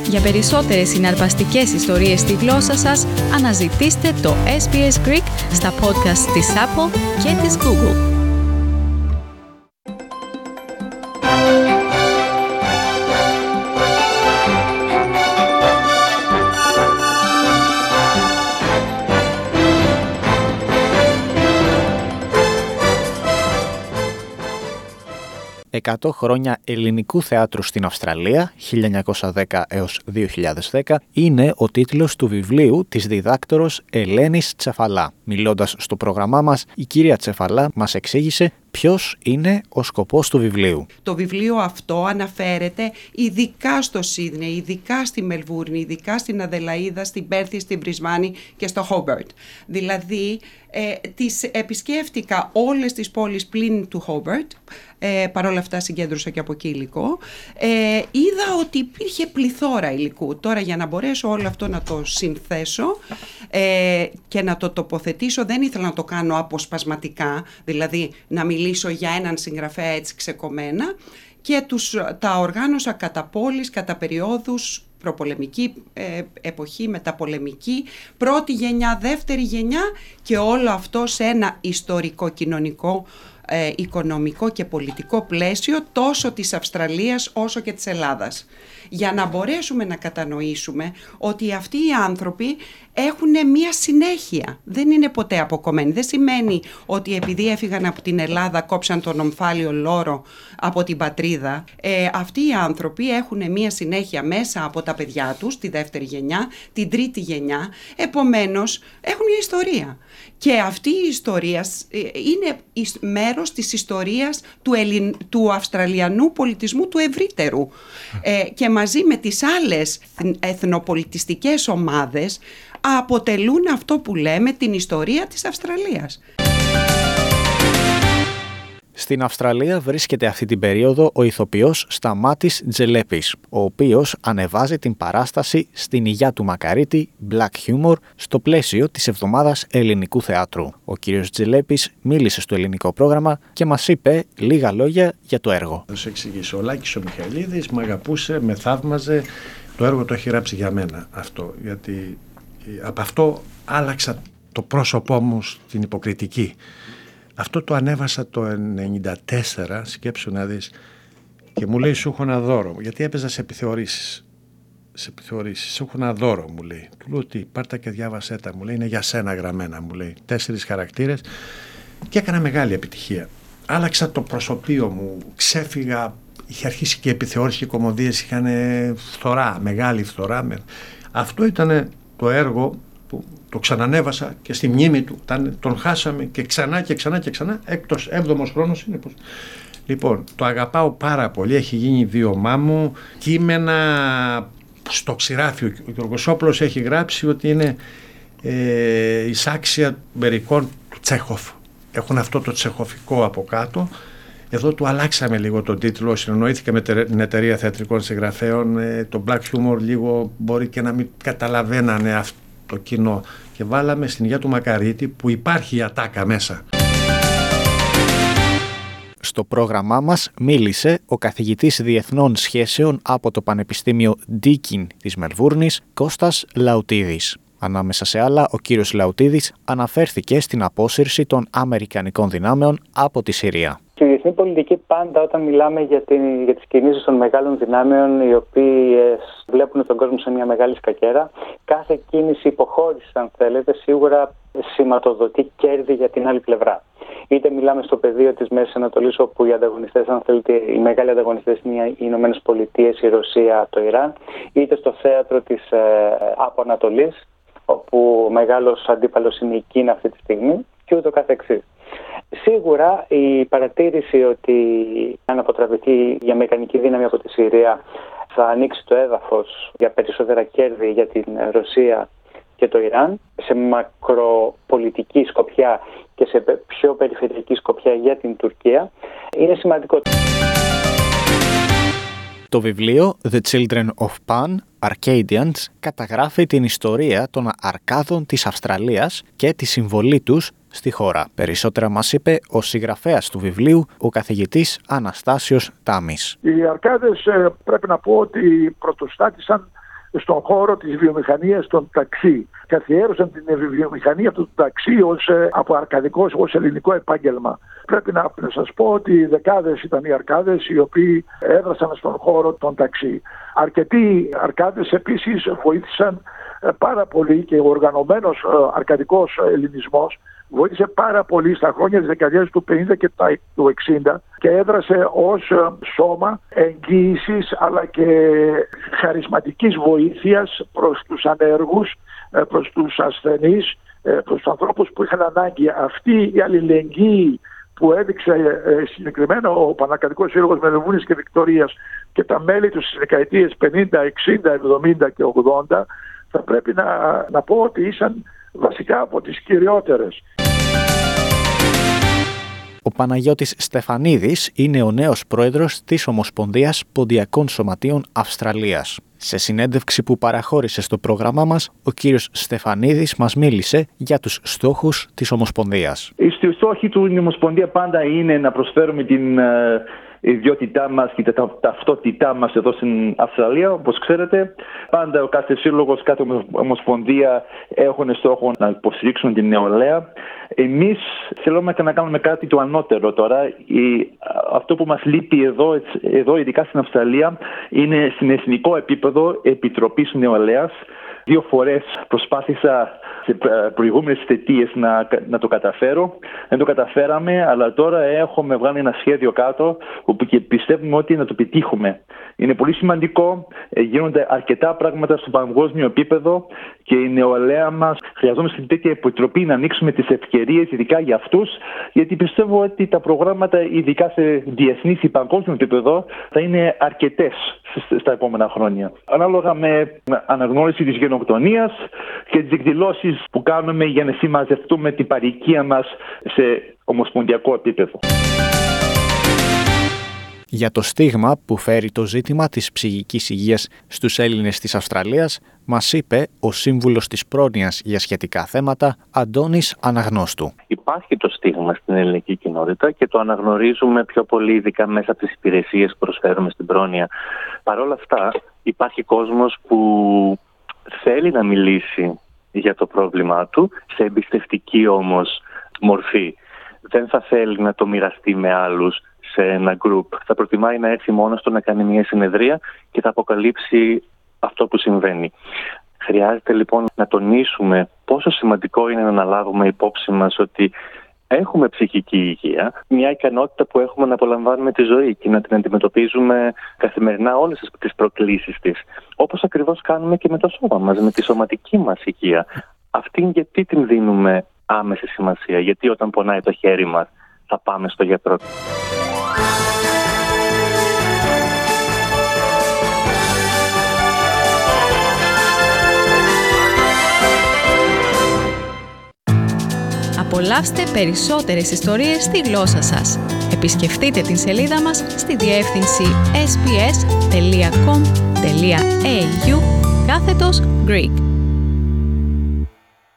Για περισσότερες συναρπαστικές ιστορίες στη γλώσσα σας, αναζητήστε το SBS Greek στα podcast της Apple και της Google. «100 χρόνια ελληνικού θεάτρου στην Αυστραλία, 1910 έως 2010», είναι ο τίτλος του βιβλίου της διδάκτορος Ελένης Τσεφαλά. Μιλώντας στο πρόγραμμά μας, η κυρία Τσεφαλά μας εξήγησε ποιος είναι ο σκοπός του βιβλίου. Το βιβλίο αυτό αναφέρεται ειδικά στο Σίδνεϊ, ειδικά στη Μελβούρνη, ειδικά στην Αδελαΐδα, στην Πέρθη, στην Μπρισβάνη και στο Χόμπερτ. Δηλαδή, τις επισκέφτηκα όλες τις πόλεις πλην του Χόμπερτ, παρόλα αυτά συγκέντρωσα και από εκεί υλικό. Είδα ότι υπήρχε πληθώρα υλικού. Τώρα, για να μπορέσω όλο αυτό να το συνθέσω και να το τοποθετήσω, δεν ήθελα να το κάνω αποσπασματικά, δηλαδή να μιλήσω για έναν συγγραφέα έτσι ξεκομμένα, και τα οργάνωσα κατά πόλεις, κατά περιόδους, προπολεμική εποχή, μεταπολεμική, πρώτη γενιά, δεύτερη γενιά, και όλο αυτό σε ένα ιστορικό, κοινωνικό, οικονομικό και πολιτικό πλαίσιο τόσο της Αυστραλίας όσο και της Ελλάδας, για να μπορέσουμε να κατανοήσουμε ότι αυτοί οι άνθρωποι έχουν μία συνέχεια, δεν είναι ποτέ αποκομμένοι. Δεν σημαίνει ότι επειδή έφυγαν από την Ελλάδα κόψαν τον ομφάλιο λόρο από την πατρίδα. Αυτοί οι άνθρωποι έχουν μία συνέχεια μέσα από τα παιδιά τους, τη δεύτερη γενιά, την τρίτη γενιά, επομένως έχουν μια ιστορία. Και αυτή η ιστορία είναι μέρος της ιστορίας του αυστραλιανού πολιτισμού του ευρύτερου, και μαζί με τις άλλες εθνοπολιτιστικές ομάδες αποτελούν αυτό που λέμε την ιστορία της Αυστραλίας. Στην Αυστραλία βρίσκεται αυτή την περίοδο ο ηθοποιός Σταμάτης Τζελέπης, ο οποίος ανεβάζει την παράσταση στην Υγειά του Μακαρίτη Black Humor στο πλαίσιο της Εβδομάδας Ελληνικού Θεάτρου. Ο κύριος Τζελέπης μίλησε στο ελληνικό πρόγραμμα και μας είπε λίγα λόγια για το έργο. Θα σου εξηγήσω. Ο Λάκης ο Μιχαηλίδης με αγαπούσε, με θαύμαζε. Το έργο το έχει γράψει για μένα αυτό, γιατί από αυτό άλλαξα το πρόσωπό μου στην υποκριτική. Αυτό το ανέβασα το 1994, σκέψου να δεις, και μου λέει σου έχω ένα δώρο, γιατί έπαιζα σε επιθεωρήσεις. Σου έχω ένα δώρο, μου λέει. Του λέω τι, πάρτα και διάβασέ τα, μου λέει, είναι για σένα γραμμένα, μου λέει. 4 χαρακτήρες, και έκανα μεγάλη επιτυχία. Άλλαξα το προσωπείο μου, ξέφυγα, είχε αρχίσει και επιθεώρηση και κομμωδίες, είχαν φθορά, μεγάλη φθορά. Αυτό ήταν το έργο που το ξανανέβασα και στη μνήμη του, τον χάσαμε και ξανά και ξανά και ξανά, έκτος 7ος χρόνος είναι. Λοιπόν, το αγαπάω πάρα πολύ, έχει γίνει βίωμά μου, κείμενα στο ξηράφιο. Ο Γεωργοσόπουλος έχει γράψει ότι είναι εισάξια μερικών του Τσέχοφ. Έχουν αυτό το τσεχοφικό από κάτω. Εδώ του αλλάξαμε λίγο τον τίτλο, συνεννοήθηκα με την εταιρεία θεατρικών συγγραφέων, το Black Humor λίγο μπορεί και να μην καταλαβαίνανε αυτό το κοινό, και βάλαμε στην Υγειά του Μακαρίτη που υπάρχει η ατάκα μέσα. Στο πρόγραμμά μας μίλησε ο καθηγητής Διεθνών Σχέσεων από το Πανεπιστήμιο Deakin της Μελβούρνης, Κώστας Λαουτίδης. Ανάμεσα σε άλλα, ο κύριος Λαουτίδης αναφέρθηκε στην απόσυρση των αμερικανικών δυνάμεων από τη Συρία. Στη διεθνή πολιτική, πάντα όταν μιλάμε για τις κινήσεις των μεγάλων δυνάμεων, οι οποίες βλέπουν τον κόσμο σε μια μεγάλη σκακέρα, κάθε κίνηση υποχώρησης, αν θέλετε, σίγουρα σηματοδοτεί κέρδη για την άλλη πλευρά. Είτε μιλάμε στο πεδίο της Μέσης Ανατολής, όπου οι ανταγωνιστές, αν θέλετε, οι μεγάλοι ανταγωνιστές είναι οι Ηνωμένες Πολιτείες, η Ρωσία, το Ιράν, είτε στο θέατρο της από Ανατολής, όπου ο μεγάλος αντίπαλος είναι η Κίνα αυτή τη στιγμή, και ούτω καθεξής. Σίγουρα η παρατήρηση ότι αν αποτραβηθεί η αμερικανική δύναμη από τη Συρία θα ανοίξει το έδαφος για περισσότερα κέρδη για την Ρωσία και το Ιράν, σε μακροπολιτική σκοπιά και σε πιο περιφερειακή σκοπιά για την Τουρκία, είναι σημαντικό. Το βιβλίο The Children of Pan, Arcadians, καταγράφει την ιστορία των αρκάδων της Αυστραλίας και τη συμβολή τους στη χώρα. Περισσότερα μας είπε ο συγγραφέας του βιβλίου, ο καθηγητής Αναστάσιος Τάμης. Οι αρκάδες πρέπει να πω ότι πρωτοστάτησαν στον χώρο της βιομηχανίας των ταξί. Καθιέρωσαν την βιομηχανία του ταξί από αρκαδικό ως ελληνικό επάγγελμα. Πρέπει να σας πω ότι δεκάδες ήταν οι αρκάδες οι οποίοι έδρασαν στον χώρο των ταξί. Αρκετοί αρκάδες επίσης βοήθησαν πάρα πολύ και ο οργανωμένος αρκαδικός ελληνισμός βοήθησε πάρα πολύ στα χρόνια της δεκαετίας του 50 και του 60 και έδρασε ως σώμα εγγύησης αλλά και χαρισματικής βοήθειας προς τους ανέργους, προς τους ασθενείς, προς τους ανθρώπους που είχαν ανάγκη. Αυτή η αλληλεγγύη που έδειξε συγκεκριμένα ο Παναρκαδικός Σύλλογος Μελβούνης και Βικτωρίας και τα μέλη του στις δεκαετίες 50, 60, 70 και 80 θα πρέπει να πω ότι ήσαν βασικά από τις κυριότερες. Ο Παναγιώτης Στεφανίδης είναι ο νέος πρόεδρος της Ομοσπονδίας Ποντιακών Σωματείων Αυστραλίας. Σε συνέντευξη που παραχώρησε στο πρόγραμμά μας, ο κύριος Στεφανίδης μας μίλησε για τους στόχους της Ομοσπονδίας. Οι στόχοι του Ομοσπονδία πάντα είναι να προσφέρουμε την ιδιότητά μας και τα ταυτότητά μας εδώ στην Αυστραλία. Όπως ξέρετε, πάντα ο κάθε σύλλογος, κάθε ομοσπονδία έχουν στόχο να υποστηρίξουν την νεολαία. Εμείς θέλουμε να κάνουμε κάτι το ανώτερο τώρα. Αυτό που μας λείπει εδώ, ειδικά στην Αυστραλία, είναι στην εθνικό επίπεδο Επιτροπής Νεολαίας. 2 φορές προσπάθησα σε προηγούμενες θητείες να το καταφέρω. Δεν το καταφέραμε, αλλά τώρα έχουμε βγάλει ένα σχέδιο κάτω και πιστεύουμε ότι να το πετύχουμε. Είναι πολύ σημαντικό, γίνονται αρκετά πράγματα στο παγκόσμιο επίπεδο και η νεολαία μας χρειαζόμαστε τέτοια επιτροπή να ανοίξουμε τις ευκαιρίες, ειδικά για αυτούς, γιατί πιστεύω ότι τα προγράμματα, ειδικά σε διεθνής ή παγκόσμιο επίπεδο, θα είναι αρκετές στα επόμενα χρόνια. Ανάλογα με αναγνώριση της γενοκτονίας και τις εκδηλώσεις που κάνουμε για να συμμαζευτούμε την παροικία μας σε ομοσπονδιακό επίπεδο. Για το στίγμα που φέρει το ζήτημα της ψυχικής υγείας στους Έλληνες της Αυστραλίας, μας είπε ο σύμβουλος της πρόνοιας για σχετικά θέματα, Αντώνης Αναγνώστου. Υπάρχει το στίγμα στην ελληνική κοινότητα και το αναγνωρίζουμε πιο πολύ, ειδικά μέσα από τις υπηρεσίες που προσφέρουμε στην πρόνοια. Παρ' όλα αυτά, υπάρχει κόσμος που θέλει να μιλήσει για το πρόβλημά του, σε εμπιστευτική όμως μορφή. Δεν θα θέλει να το μοιραστεί με άλλους σε ένα group. Θα προτιμάει να έρθει μόνος του να κάνει μια συνεδρία και θα αποκαλύψει αυτό που συμβαίνει. Χρειάζεται λοιπόν να τονίσουμε πόσο σημαντικό είναι να αναλάβουμε υπόψη μας ότι έχουμε ψυχική υγεία, μια ικανότητα που έχουμε να απολαμβάνουμε τη ζωή και να την αντιμετωπίζουμε καθημερινά όλες τις προκλήσεις της. Όπως ακριβώς κάνουμε και με το σώμα μας, με τη σωματική μας υγεία. Αυτήν γιατί την δίνουμε άμεση σημασία, γιατί όταν πονάει το χέρι μας θα πάμε στο γιατρό. Απολαύστε περισσότερες ιστορίες στη γλώσσα σας. Επισκεφτείτε την σελίδα μας στη διεύθυνση sbs.com.au/Greek.